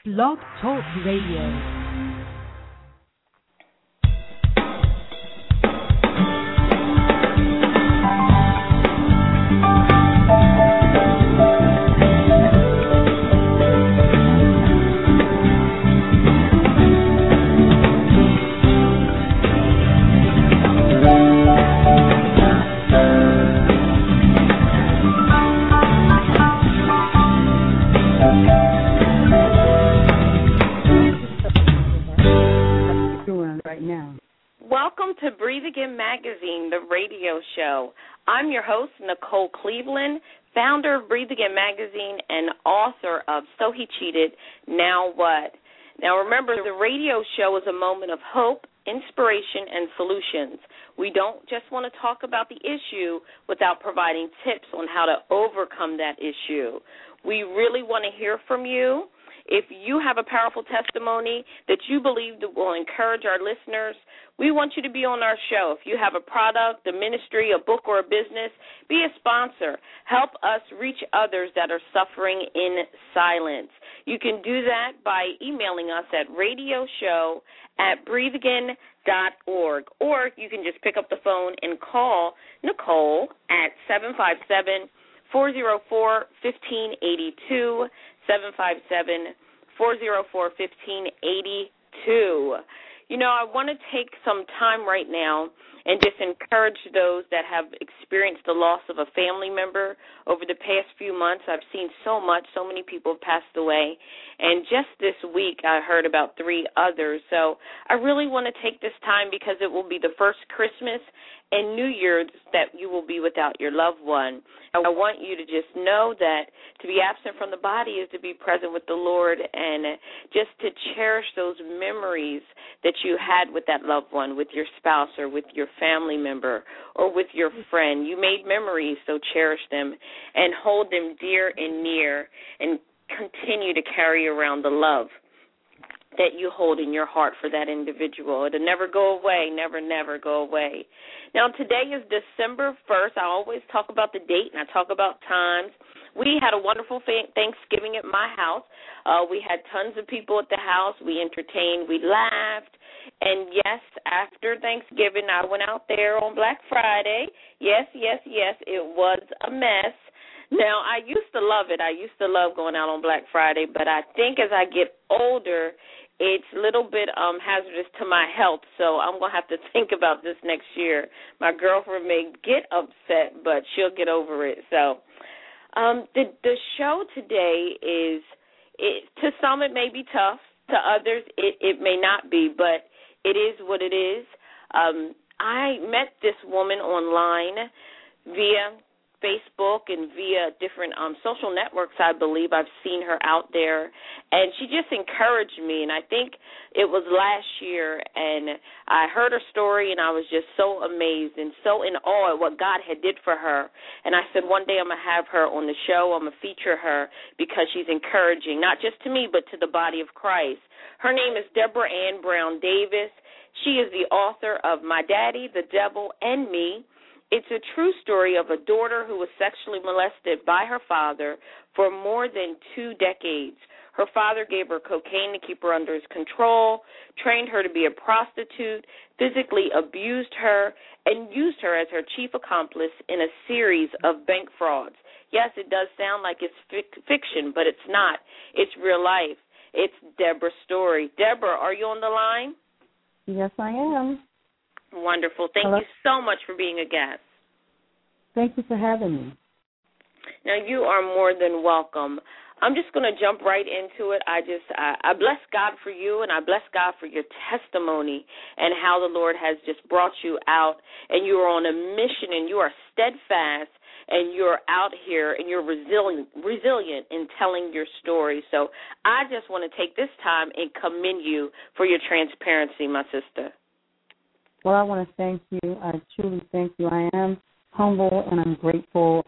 Blog Talk Radio. Magazine, the radio show. I'm your host, Nicole Cleveland, founder of Breathe Again Magazine and author of So He Cheated, Now What? Now remember, the radio show is a moment of hope, inspiration, and solutions. We don't just want to talk about the issue without providing tips on how to overcome that issue. We really want to hear from you. If you have a powerful testimony that you believe that will encourage our listeners, we want you to be on our show. If you have a product, a ministry, a book, or a business, be a sponsor. Help us reach others that are suffering in silence. You can do that by emailing us at radioshow@breatheagain.org, or you can just pick up the phone and call Nicole at 757-404-1582, 757-404-1582. You know, I want to take some time right now and just encourage those that have experienced the loss of a family member over the past few months. I've seen so much, so many people have passed away, and just this week I heard about 3 others. So I really want to take this time because it will be the first Christmas and New Year's that you will be without your loved one. I want you to just know that to be absent from the body is to be present with the Lord, and just to cherish those memories that you had with that loved one, with your spouse or with your family member or with your friend. You made memories, so cherish them and hold them dear and near, and continue to carry around the love that you hold in your heart for that individual. It'll never go away, never, never go away. Now, today is December 1st. I always talk about the date, and I talk about times. We had a wonderful Thanksgiving at my house. We had tons of people at the house. We entertained. We laughed. And, yes, after Thanksgiving, I went out there on Black Friday. Yes, it was a mess. Now, I used to love it. I used to love going out on Black Friday, but I think as I get older, it's a little bit hazardous to my health, so I'm going to have to think about this next year. My girlfriend may get upset, but she'll get over it. So the show today is, to some it may be tough, to others it may not be, but it is what it is. I met this woman online via Facebook and via different social networks, I believe. I've seen her out there, and she just encouraged me, and I think it was last year, and I heard her story, and I was just so amazed and so in awe at what God had did for her, and I said one day I'm going to have her on the show. I'm going to feature her because she's encouraging, not just to me, but to the body of Christ. Her name is Deborah Ann Brown Davis. She is the author of My Daddy, the Devil, and Me. It's a true story of a daughter who was sexually molested by her father for more than 2 decades. Her father gave her cocaine to keep her under his control, trained her to be a prostitute, physically abused her, and used her as her chief accomplice in a series of bank frauds. Yes, it does sound like it's fiction, but it's not. It's real life. It's Deborah's story. Deborah, are you on the line? Yes, I am. Wonderful. Thank you so much for being a guest. Thank you for having me. Now, you are more than welcome. I'm just going to jump right into it. I bless God for you, and I bless God for your testimony and how the Lord has just brought you out, and you are on a mission, and you are steadfast, and you're out here, and you're resilient in telling your story. So I just want to take this time and commend you for your transparency, my sister. Well, I want to thank you. I truly thank you. I am humble and I'm grateful.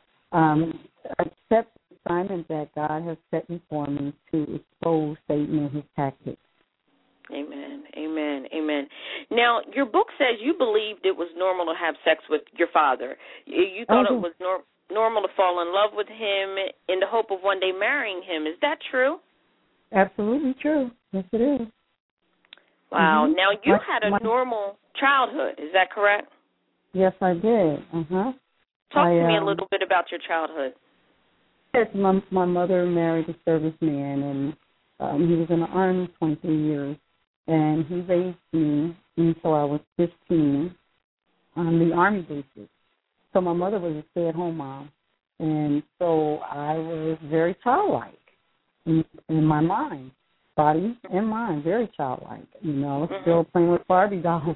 Accept the assignment that God has set before me to expose Satan and his tactics. Amen, amen, amen. Now, your book says you believed it was normal to have sex with your father. You thought it was normal to fall in love with him in the hope of one day marrying him. Is that true? Absolutely true. Yes, it is. Wow. Mm-hmm. Now, you had a normal childhood. Is that correct? Yes, I did. Uh-huh. Talk to me a little bit about your childhood. Yes, my mother married a serviceman, and he was in the Army 23 years, and he raised me until I was 15 on the Army bases. So my mother was a stay-at-home mom, and so I was very childlike in my mind, body and mind, very childlike. You know, still playing with Barbie dolls.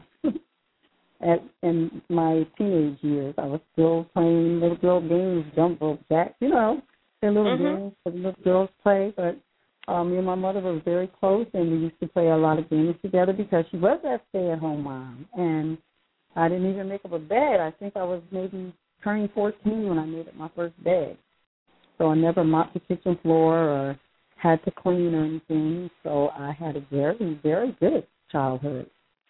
In my teenage years, I was still playing little girl games, jump rope, jack, you know, the little games that little girls play. But me and my mother were very close, and we used to play a lot of games together because she was that stay-at-home mom. And I didn't even make up a bed. I think I was maybe turning 14 when I made up my first bed. So I never mopped the kitchen floor or had to clean or anything. So I had a very, very good childhood.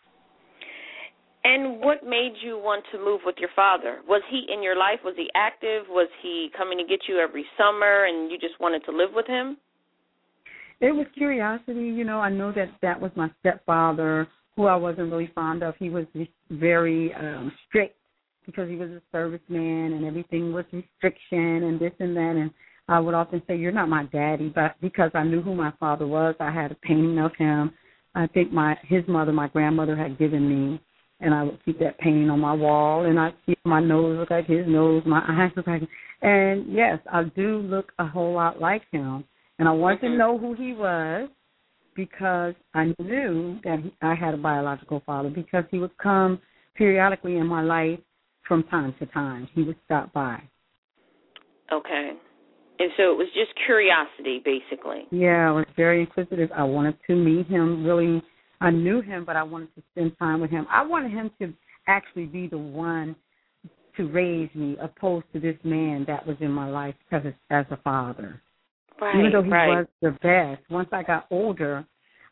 And what made you want to move with your father? Was he in your life? Was he active? Was he coming to get you every summer and you just wanted to live with him? It was curiosity. You know, I know that was my stepfather, who I wasn't really fond of. He was very strict because he was a serviceman and everything was restriction and this and that. And I would often say, "You're not my daddy," but because I knew who my father was, I had a painting of him. I think his mother, my grandmother, had given me. And I would keep that painting on my wall, and I'd see my nose look like his nose, my eyes look like him. And, yes, I do look a whole lot like him. And I wanted to know who he was because I knew that I had a biological father because he would come periodically in my life from time to time. He would stop by. Okay. And so it was just curiosity, basically. Yeah, I was very inquisitive. I wanted to meet him really. I knew him, but I wanted to spend time with him. I wanted him to actually be the one to raise me, opposed to this man that was in my life as a father. Right, even though he was the best. Once I got older,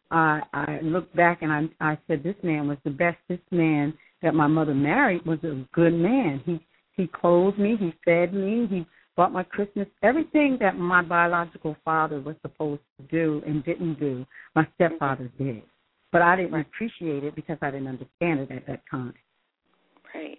I looked back and I said, this man was the best. This man that my mother married was a good man. He clothed me, he fed me, he bought my Christmas, everything that my biological father was supposed to do and didn't do, my stepfather did. But I didn't appreciate it because I didn't understand it at that time. Right.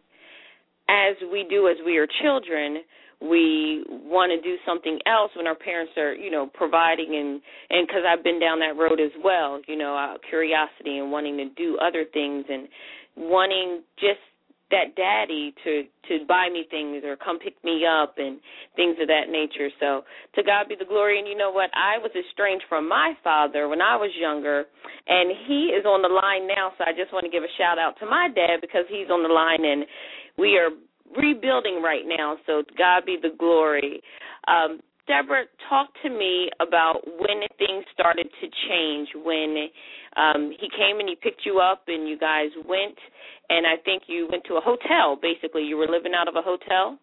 As we do as we are children, we want to do something else when our parents are, providing and because I've been down that road as well, curiosity and wanting to do other things and wanting just that daddy to buy me things or come pick me up and things of that nature. So to God be the glory. And you know what? I was estranged from my father when I was younger, and he is on the line now, so I just want to give a shout-out to my dad because he's on the line, and we are rebuilding right now, so to God be the glory. Deborah, talk to me about when things started to change, when he came and he picked you up and you guys went, and I think you went to a hotel, basically. You were living out of a hotel?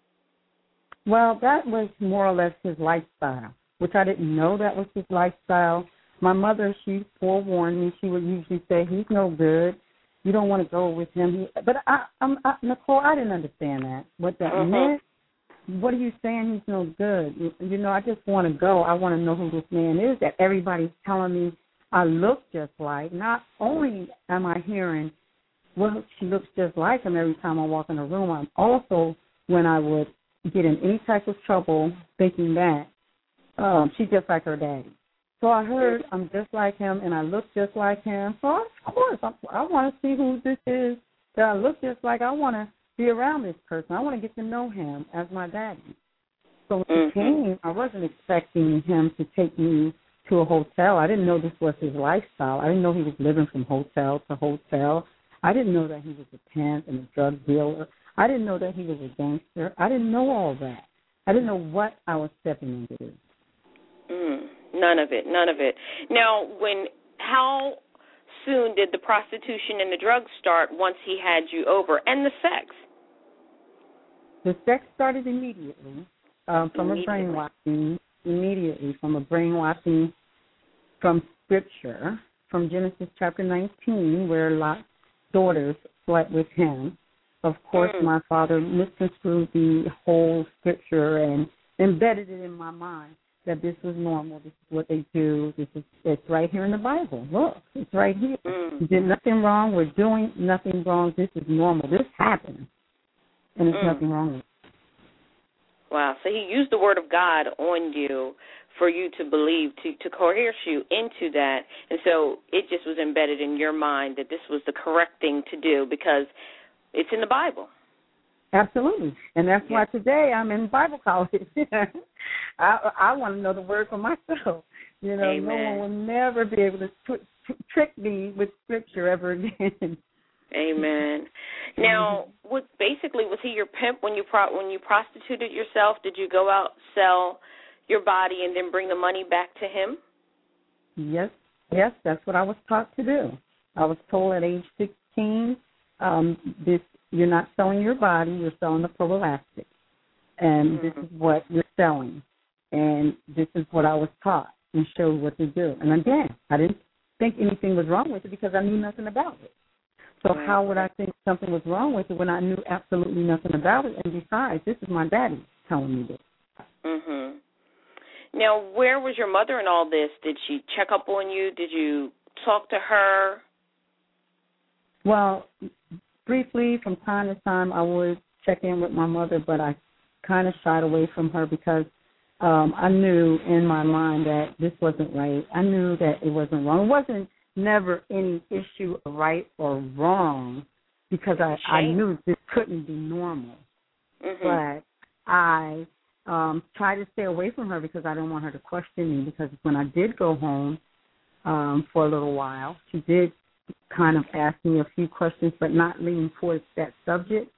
Well, that was more or less his lifestyle, which I didn't know that was his lifestyle. My mother, she forewarned me. She would usually say, he's no good. You don't want to go with him. But, Nicole, I didn't understand that, what that meant. What are you saying he's no good? I just want to go. I want to know who this man is that everybody's telling me I look just like. Not only am I hearing, well, she looks just like him every time I walk in a room, I'm also, when I would get in any type of trouble, thinking that she's just like her daddy. So I heard I'm just like him and I look just like him. So, of course, I want to see who this is that I look just like. I want to be around this person. I want to get to know him as my daddy. So when he came, I wasn't expecting him to take me to a hotel. I didn't know this was his lifestyle. I didn't know he was living from hotel to hotel. I didn't know that he was a pimp and a drug dealer. I didn't know that he was a gangster. I didn't know all that. I didn't know what I was stepping into. None of it. Now, how soon did the prostitution and the drugs start once he had you over, and the sex? The sex started immediately from a brainwashing. Immediately from a brainwashing from Scripture, from Genesis chapter 19, where Lot's daughters slept with him. Of course, my father misconstrued the whole Scripture and embedded it in my mind that this was normal. This is what they do. It's right here in the Bible. Look, it's right here. You did nothing wrong. We're doing nothing wrong. This is normal. This happens, and there's nothing wrong with it. Wow. So he used the word of God on you for you to believe, to coerce you into that. And so it just was embedded in your mind that this was the correct thing to do because it's in the Bible. Absolutely. And that's why today I'm in Bible college. I want to know the word for myself. You know, Amen. No one will never be able to trick me with Scripture ever again. Amen. Now, was he your pimp when you prostituted yourself? Did you go out, sell your body, and then bring the money back to him? Yes, that's what I was taught to do. I was told at age 16, you're not selling your body, you're selling the proelastic. And this is what you're selling. And this is what I was taught and showed what to do. And again, I didn't think anything was wrong with it because I knew nothing about it. So how would I think something was wrong with it when I knew absolutely nothing about it? And besides, this is my daddy telling me this. Mm-hmm. Now, where was your mother in all this? Did she check up on you? Did you talk to her? Well, briefly, from time to time, I would check in with my mother, but I kind of shied away from her because I knew in my mind that this wasn't right. I knew that it wasn't wrong. It wasn't never any issue of right or wrong because I knew this couldn't be normal. But I tried to stay away from her because I didn't want her to question me because when I did go home for a little while, she did kind of ask me a few questions but not leaning towards that subject.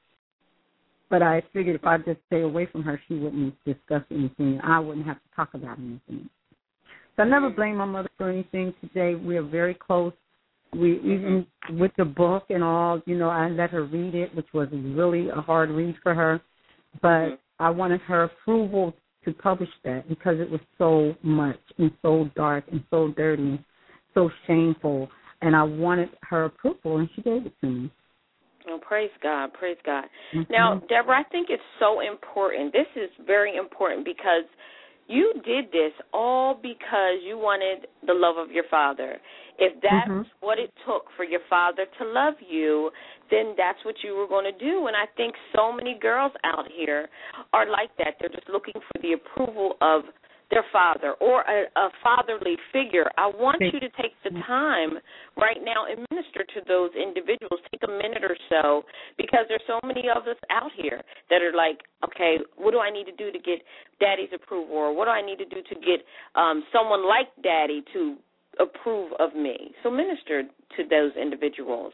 But I figured if I just stay away from her, she wouldn't discuss anything and I wouldn't have to talk about anything. So I never blame my mother for anything. Today we are very close. We even with the book and all, you know, I let her read it, which was really a hard read for her. But I wanted her approval to publish that because it was so much and so dark and so dirty and so shameful. And I wanted her approval, and she gave it to me. Oh, praise God, praise God. Now, Deborah, I think it's so important. This is very important because you did this all because you wanted the love of your father. If that's what it took for your father to love you, then that's what you were going to do. And I think so many girls out here are like that. They're just looking for the approval of their father or a fatherly figure. I want you to take the time right now and minister to those individuals. Take a minute or so because there's so many of us out here that are like, okay, what do I need to do to get daddy's approval, or what do I need to do to get someone like daddy to approve of me? So minister to those individuals.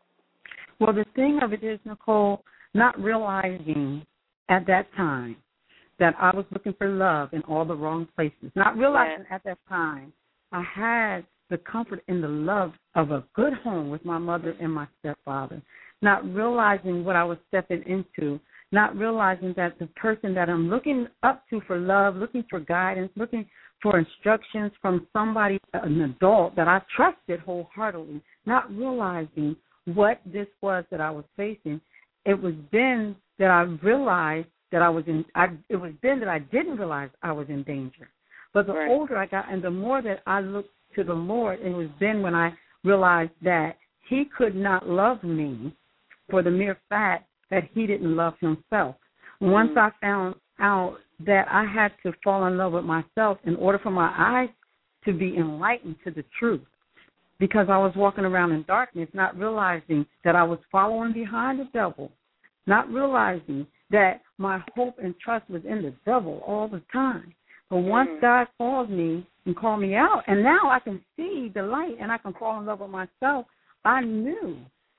Well, the thing of it is, Nicole, not realizing at that time that I was looking for love in all the wrong places. Not realizing at that time I had the comfort and the love of a good home with my mother and my stepfather. Not realizing what I was stepping into. Not realizing that the person that I'm looking up to for love, looking for guidance, looking for instructions from somebody, an adult that I trusted wholeheartedly. Not realizing what this was that I was facing. It was then that I realized that I was in. It was then that I didn't realize I was in danger. But the older I got, and the more that I looked to the Lord, it was then when I realized that He could not love me for the mere fact that He didn't love Himself. Once I found out that I had to fall in love with myself in order for my eyes to be enlightened to the truth, because I was walking around in darkness, not realizing that I was following behind the devil, not realizing that my hope and trust was in the devil all the time. But once God called me and called me out, and now I can see the light and I can fall in love with myself, I knew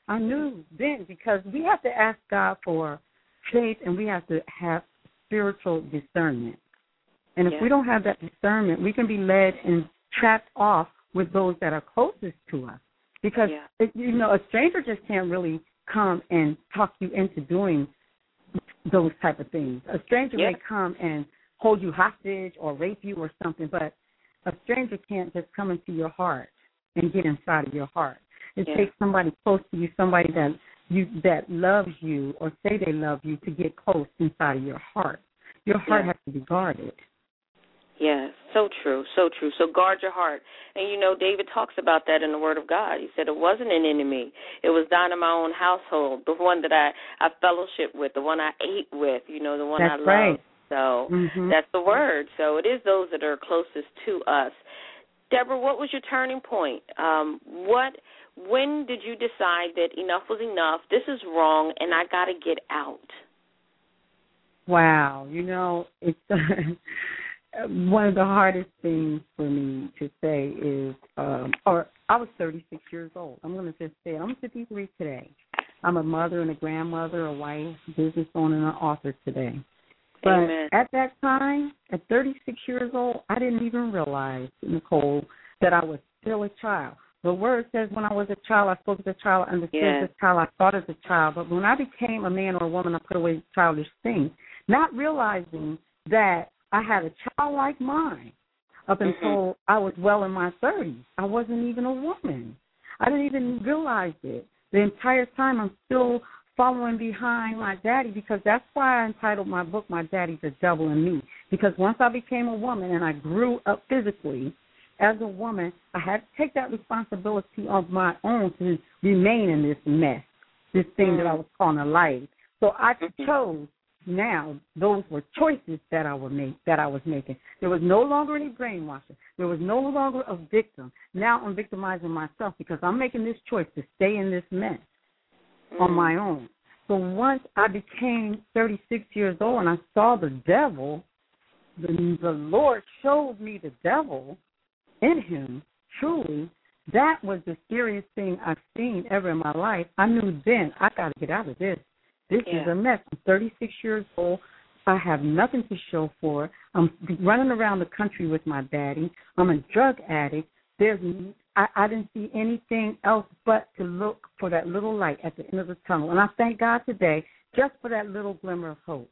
then, because we have to ask God for faith and we have to have spiritual discernment. And if we don't have that discernment, we can be led and trapped off with those that are closest to us. Because, a stranger just can't really come and talk you into doing those type of things. A stranger may come and hold you hostage or rape you or something, but a stranger can't just come into your heart and get inside of your heart. It takes somebody close to you, somebody that loves you or say they love you, to get close inside of your heart. Your heart has to be guarded. Yes, so true, so true. So guard your heart. And, David talks about that in the Word of God. He said it wasn't an enemy. It was down in my own household, the one that I fellowship with, the one I ate with, the one That's I right. love. So that's the Word. So it is those that are closest to us. Deborah, what was your turning point? When did you decide that enough was enough, this is wrong, and I got to get out? Wow. It's one of the hardest things for me to say is, I was 36 years old. I'm going to just say I'm 53 today. I'm a mother and a grandmother, a wife, business owner, and an author today. But Amen. At that time, at 36 years old, I didn't even realize, Nicole, that I was still a child. The word says when I was a child, I spoke as a child, I understood as a child, I thought as a child. But when I became a man or a woman, I put away childish things, not realizing that I had a childlike mind up until I was well in my 30s. I wasn't even a woman. I didn't even realize it. The entire time I'm still following behind my daddy, because that's why I entitled my book, My Daddy's a Devil in Me. Because once I became a woman and I grew up physically as a woman, I had to take that responsibility of my own to remain in this mess, this thing that I was calling a life. So I chose. Now, those were choices that I was making. There was no longer any brainwashing. There was no longer a victim. Now I'm victimizing myself because I'm making this choice to stay in this mess on my own. So once I became 36 years old and I saw the devil, the Lord showed me the devil in him, truly, that was the scariest thing I've seen ever in my life. I knew then I got to get out of this. This is a mess. I'm 36 years old. I have nothing to show for it. I'm running around the country with my daddy. I'm a drug addict. I didn't see anything else but to look for that little light at the end of the tunnel. And I thank God today just for that little glimmer of hope.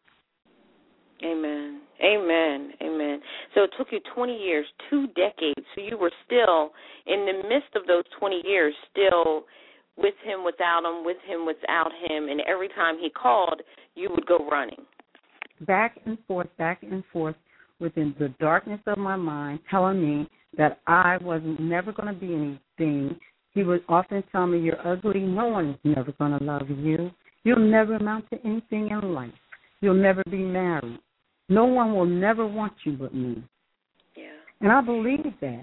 Amen. Amen. Amen. So it took you 20 years, 2 decades. So you were still, in the midst of those 20 years, still with him, without him, with him, without him, and every time he called, you would go running. Back and forth within the darkness of my mind, telling me that I was never going to be anything. He would often tell me, you're ugly, no one is never going to love you. You'll never amount to anything in life. You'll never be married. No one will never want you but me. Yeah. And I believe that.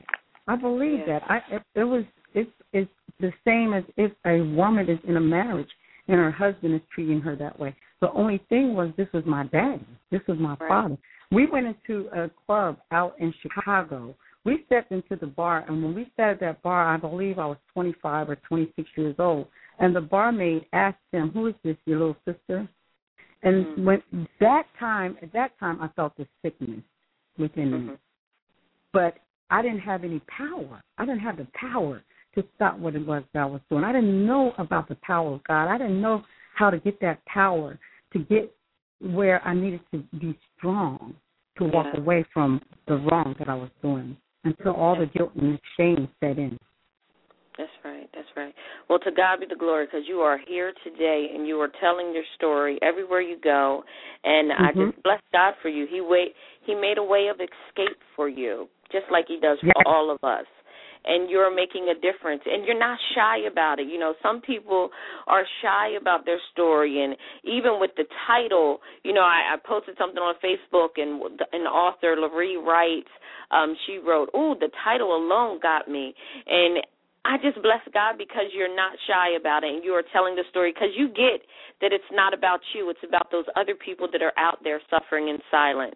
It's the same as if a woman is in a marriage and her husband is treating her that way. The only thing was this was my daddy. This was my father. We went into a club out in Chicago. We stepped into the bar, and when we sat at that bar, I believe I was 25 or 26 years old, and the barmaid asked him, who is this, your little sister? And at that time, I felt the sickness within me. But I didn't have any power. I didn't have the power to stop what it was that I was doing. I didn't know about the power of God. I didn't know how to get that power to get where I needed to be strong to walk away from the wrong that I was doing until all the guilt and shame set in. That's right. That's right. Well, to God be the glory, because you are here today and you are telling your story everywhere you go. And I just bless God for you. He made a way of escape for you, just like he does for all of us. And you're making a difference, and you're not shy about it. You know, some people are shy about their story, and even with the title, I posted something on Facebook, and an author, Laree writes, she wrote, the title alone got me. And I just bless God because you're not shy about it, and you are telling the story because you get that it's not about you. It's about those other people that are out there suffering in silence.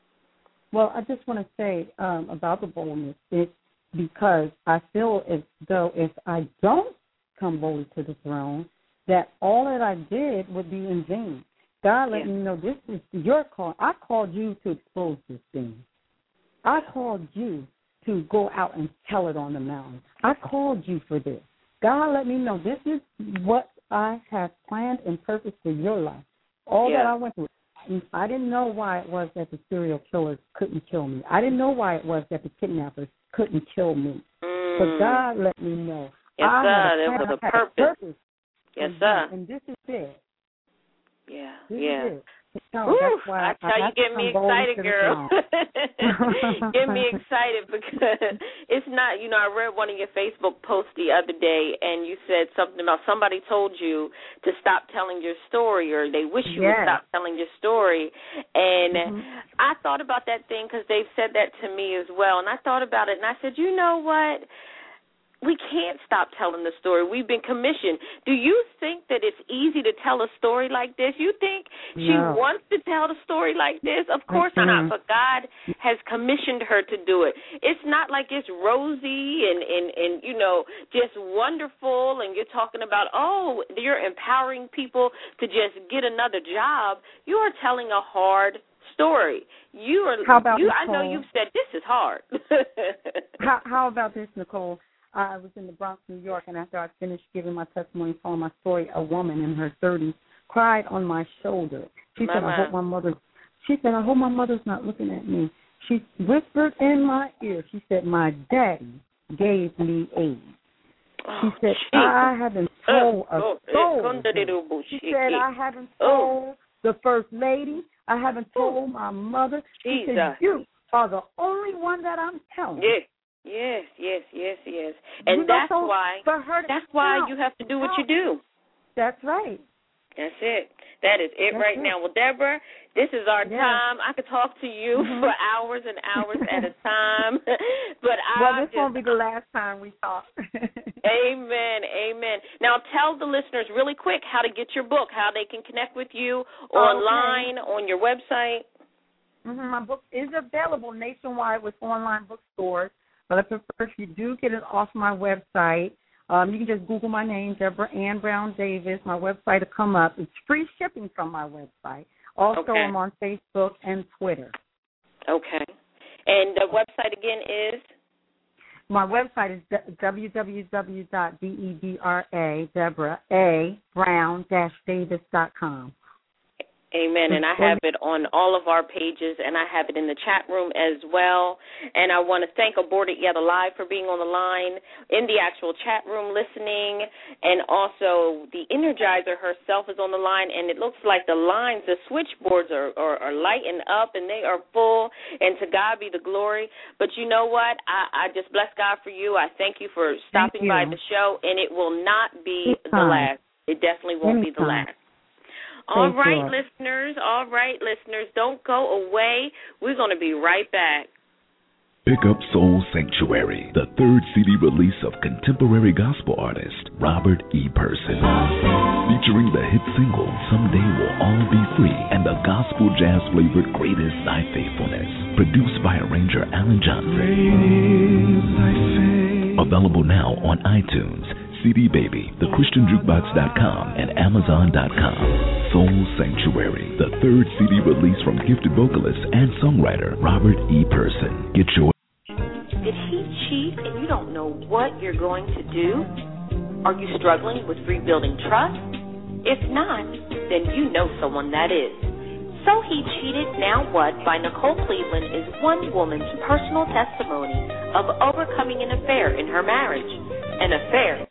Well, I just want to say about the boldness, it's because I feel as though if I don't come boldly to the throne, that all that I did would be in vain. God let me know this is your call. I called you to expose this thing. I called you to go out and tell it on the mountain. I called you for this. God let me know this is what I have planned and purposed for your life. All that I went through. I didn't know why it was that the serial killers couldn't kill me. I didn't know why it was that the kidnappers couldn't kill me. But God let me know. Yes, sir. There was a purpose. Yes, sir. And this is it. Yeah, This is it. No, that's why I tell you, get me excited, girl. Get me excited because it's not, I read one of your Facebook posts the other day, and you said something about somebody told you to stop telling your story, or they wish you would stop telling your story. And I thought about that thing because they've said that to me as well. And I thought about it, and I said, you know what? We can't stop telling the story. We've been commissioned. Do you think that it's easy to tell a story like this? You think she wants to tell the story like this? Of course not, but God has commissioned her to do it. It's not like it's rosy and just wonderful, and you're talking about, you're empowering people to just get another job. You are telling a hard story. I know you've said this is hard. How about this, Nicole? I was in the Bronx, New York, and after I finished giving my testimony, telling my story, a woman in her 30s cried on my shoulder. She said, I hope my mother's not looking at me. She whispered in my ear. She said, my daddy gave me AIDS. She said, I haven't told a soul. She said, I haven't told the First Lady. I haven't told my mother. She said, you are the only one that I'm telling. Yes. And that's why you have to do what you do. That's right. That's it. That is it now. Well, Deborah, this is our time. I could talk to you for hours and hours at a time. But this won't be the last time we talk. Amen. Now tell the listeners really quick how to get your book, how they can connect with you online, on your website. My book is available nationwide with online bookstores. But I prefer if you do get it off my website, you can just Google my name, Deborah Ann Brown Davis. My website will come up. It's free shipping from my website. Also, I'm on Facebook and Twitter. Okay. And the website again is? My website is www.Deborah-Brown-Davis.com. Amen. And I have it on all of our pages, and I have it in the chat room as well. And I want to thank Aborted Yet Alive for being on the line in the actual chat room listening. And also the Energizer herself is on the line, and it looks like the lines, the switchboards are lighting up, and they are full. And to God be the glory. But you know what? I just bless God for you. I thank you for stopping by the show, and it will not be the last. It definitely won't be the last. All right, listeners, don't go away. We're going to be right back. Pick up Soul Sanctuary, the third CD release of contemporary gospel artist Robert E. Person. Featuring the hit single, Someday We'll All Be Free, and the gospel jazz-flavored Great Is Thy Faithfulness. Produced by arranger Alan Johnson. Available now on iTunes, CD Baby, thechristianjukebox.com, and Amazon.com. Soul Sanctuary, the third CD release from gifted vocalist and songwriter Robert E. Person. Get your... Did he cheat and you don't know what you're going to do? Are you struggling with rebuilding trust? If not, then you know someone that is. So He Cheated, Now What by Nicole Cleveland is one woman's personal testimony of overcoming an affair in her marriage. An affair.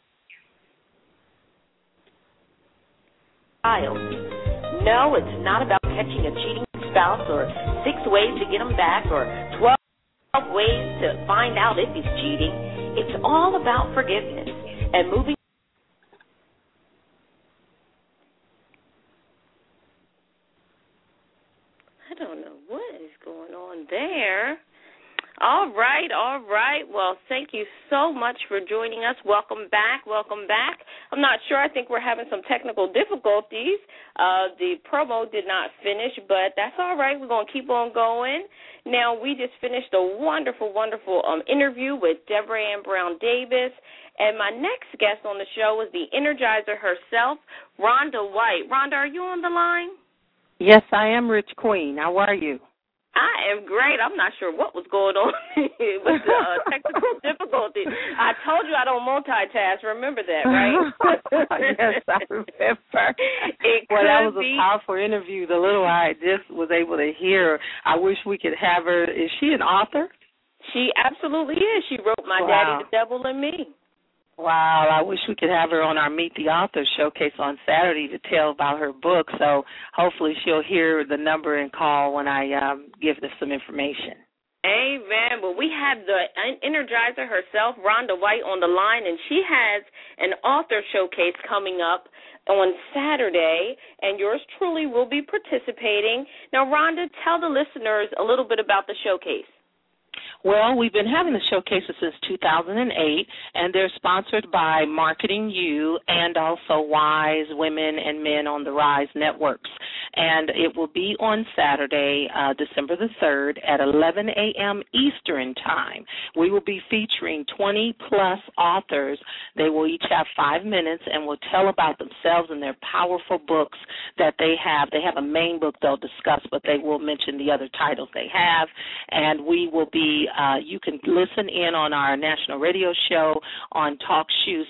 No, it's not about catching a cheating spouse or 6 ways to get him back or 12 ways to find out if he's cheating. It's all about forgiveness and moving. I don't know what is going on there. All right. Well, thank you so much for joining us. Welcome back. I'm not sure. I think we're having some technical difficulties. The promo did not finish, but that's all right. We're going to keep on going. Now, we just finished a wonderful interview with Deborah Ann Brown Davis, and my next guest on the show is the Energizer herself, Rhonda White. Rhonda, are you on the line? Yes, I am, Rich Queen. How are you? I am great. I'm not sure what was going on with the technical difficulty. I told you I don't multitask. Remember that, right? Yes, I remember. That was a powerful interview. The little I just was able to hear. I wish we could have her. Is she an author? She absolutely is. She wrote My Daddy, the Devil, and Me. Wow, I wish we could have her on our Meet the Author showcase on Saturday to tell about her book. So hopefully she'll hear the number and call when I give her some information. Amen. Well, we have the Energizer herself, Rhonda White, on the line, and she has an author showcase coming up on Saturday, and yours truly will be participating. Now, Rhonda, tell the listeners a little bit about the showcase. Well, we've been having the showcases since 2008, and they're sponsored by Marketing You and also Wise Women and Men on the Rise Networks. And it will be on Saturday, December the 3rd at 11 a.m. Eastern Time. We will be featuring 20-plus authors. They will each have 5 minutes and will tell about themselves and their powerful books that they have. They have a main book they'll discuss, but they will mention the other titles they have. And we will be, you can listen in on our national radio show on TalkShoe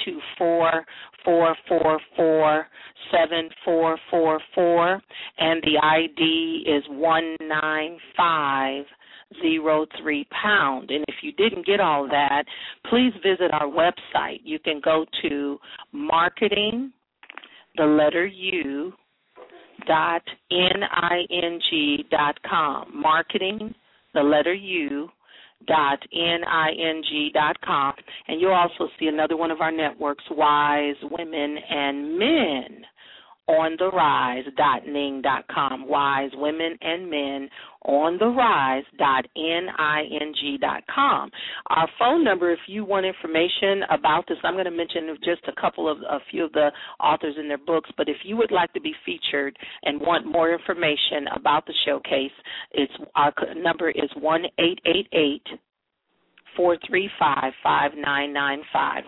724-444-7444, and the ID is 19503#. And if you didn't get all that, please visit our website. You can go to marketing.ning.com. marketing.ning.com, and you'll also see another one of our networks, Wise Women and Men on the Rise.ning.com. Wise Women and Men on the Rise.ning.com. Our phone number, if you want information about this, I'm going to mention just a few of the authors in their books, but if you would like to be featured and want more information about the showcase, our number is 1-888-435-5995,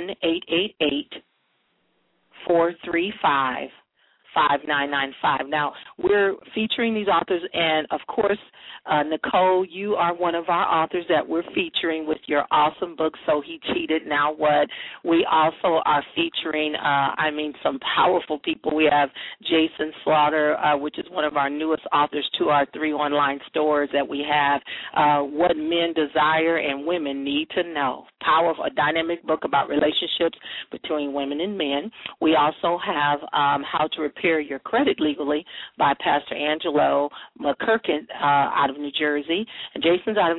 1-888-435-5995. Now, we're featuring these authors, and, of course, Nicole, you are one of our authors that we're featuring with your awesome book, So He Cheated, Now What? We also are featuring, some powerful people. We have Jason Slaughter, which is one of our newest authors to our 3 online stores that we have, What Men Desire and Women Need to Know. Powerful, a dynamic book about relationships between women and men. We also have How to Repair Your Credit Legally by Pastor Angelo McKirkin out of New Jersey, and Jason's out of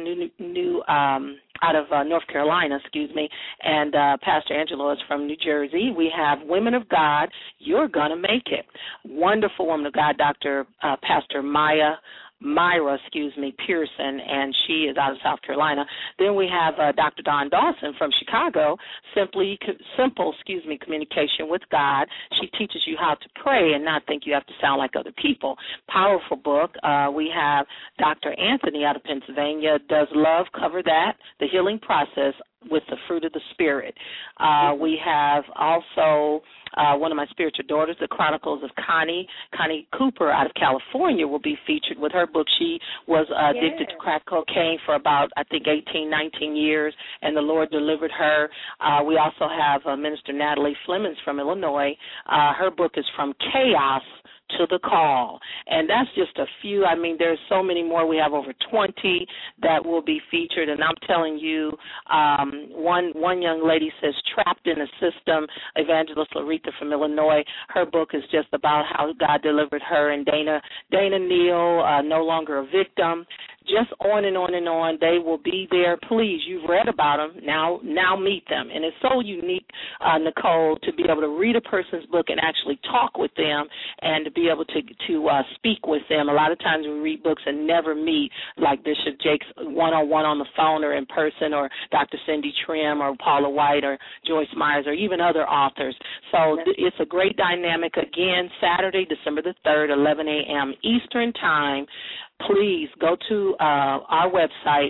North Carolina, and Pastor Angelo is from New Jersey. We have Women of God, You're Gonna Make It. Wonderful woman of God, Pastor Myra Pearson, and she is out of South Carolina. Then we have Dr. Dawn Dawson from Chicago, Simple Communication with God. She teaches you how to pray and not think you have to sound like other people. Powerful book. We have Dr. Anthony out of Pennsylvania. Does Love Cover That? The Healing Process with the Fruit of the Spirit. We have also one of my spiritual daughters, The Chronicles of Connie Cooper out of California, will be featured with her book. She was addicted to crack cocaine for about, 18, 19 years, and the Lord delivered her. We also have Minister Natalie Flemings from Illinois. Her book is From Chaos to the Call. And that's just a few. There's so many more. We have over 20 that will be featured. And I'm telling you, one young lady says, Trapped in a System, Evangelist Laretha from Illinois. Her book is just about how God delivered her and Dana Neal, No Longer a Victim. Just on and on and on. They will be there. Please, you've read about them. Now meet them. And it's so unique, Nicole, to be able to read a person's book and actually talk with them and to be able to speak with them. A lot of times we read books and never meet, like Bishop Jakes one-on-one on the phone or in person, or Dr. Cindy Trim or Paula White or Joyce Myers or even other authors. So it's a great dynamic. Again, Saturday, December the 3rd, 11 a.m. Eastern Time. Please go to our website,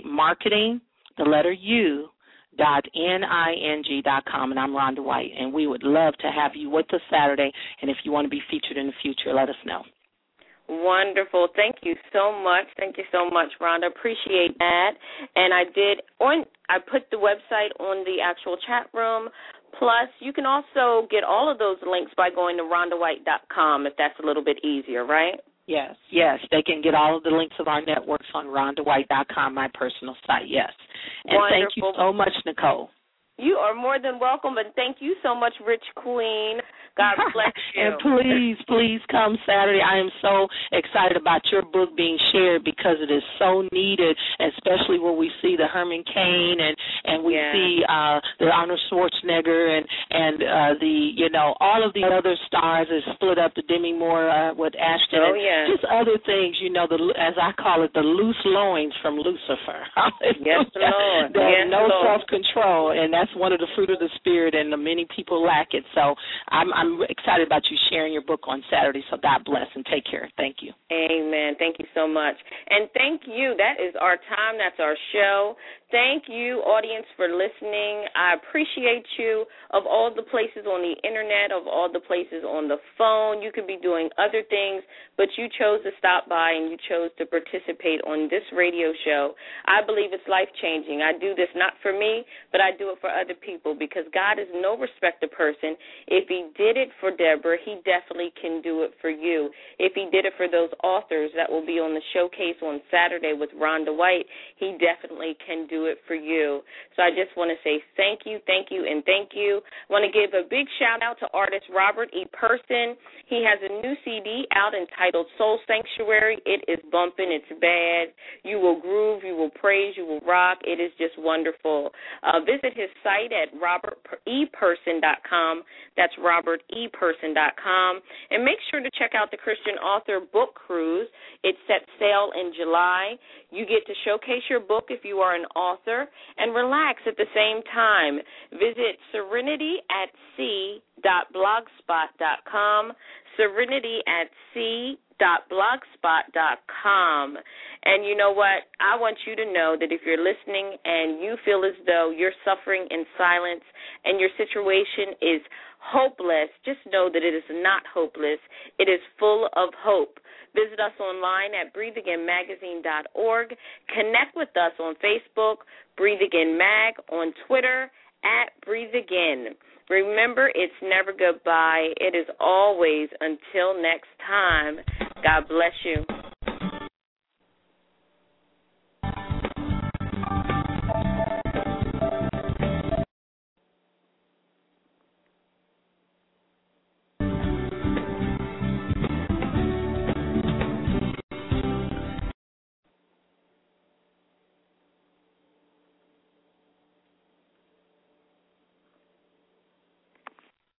marketing.ning.com, and I'm Rhonda White, and we would love to have you with us Saturday, and if you want to be featured in the future, let us know. Wonderful. Thank you so much. Thank you so much, Rhonda. Appreciate that. And I put the website on the actual chat room. Plus, you can also get all of those links by going to RhondaWhite.com if that's a little bit easier, right? Yes, they can get all of the links of our networks on RhondaWhite.com, my personal site, yes. And Wonderful. Thank you so much, Nicole. You are more than welcome, and thank you so much, Rich Queen. God bless you. And please come Saturday. I am so excited about your book being shared because it is so needed, especially when we see the Herman Cain and we see the Arnold Schwarzenegger and all of the other stars is split up, the Demi Moore with Ashton, and just other things, as I call it, the loose loins from Lucifer. Yes, Lord. There's no self-control, and that's one of the fruit of the Spirit, and many people lack it. So I'm excited about you sharing your book on Saturday, so God bless and take care. Thank you. Amen. Thank you so much. And thank you. That is our time. That's our show. Thank you, audience, for listening. I appreciate you. Of all the places on the Internet, of all the places on the phone, you could be doing other things, but you chose to stop by and you chose to participate on this radio show. I believe it's life-changing. I do this not for me, but I do it for other people because God is no respecter person. If he did it for Deborah, he definitely can do it for you. If he did it for those authors that will be on the showcase on Saturday with Rhonda White, he definitely can do it for you. So I just want to say thank you, and thank you. I want to give a big shout-out to artist Robert E. Person. He has a new CD out entitled Soul Sanctuary. It is bumping. It's bad. You will groove. You will praise. You will rock. It is just wonderful. Visit his site at roberteperson.com. That's roberteperson.com. And make sure to check out the Christian Author Book Cruise. It sets sail in July. You get to showcase your book if you are an author and relax at the same time. Visit serenityatsea.blogspot.com, serenityatsea.blogspot.com. And you know what? I want you to know that if you're listening and you feel as though you're suffering in silence and your situation is hopeless, just know that it is not hopeless. It is full of hope. Visit us online at breatheagainmagazine.org. Connect with us on Facebook, Breathe Again Mag, on Twitter, at Breathe Again. Remember, it's never goodbye. It is always until next time. God bless you.